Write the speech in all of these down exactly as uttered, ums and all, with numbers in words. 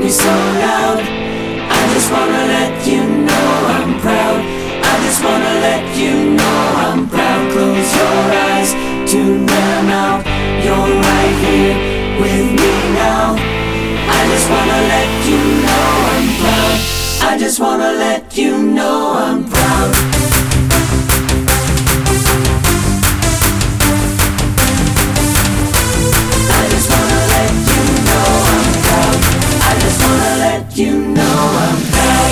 be so loud. I just wanna let you know I'm proud. I just wanna let you know I'm proud. Close your eyes, tune them out. You're right here with me now. I just wanna let you know I'm proud. I just wanna let you know I'm proud. I just wanna let you know I'm proud. I just wanna let you know I'm proud.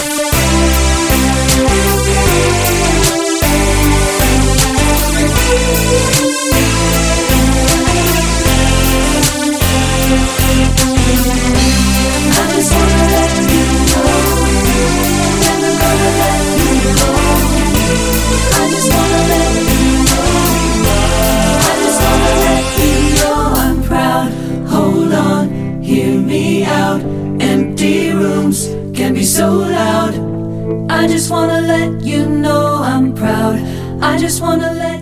I just wanna let you know. Never gonna let you go. I just wanna let you know. I just wanna let you know I'm proud. Hold on, hear me out. Empty rooms can be so loud. I just wanna let you know I'm proud. I just wanna let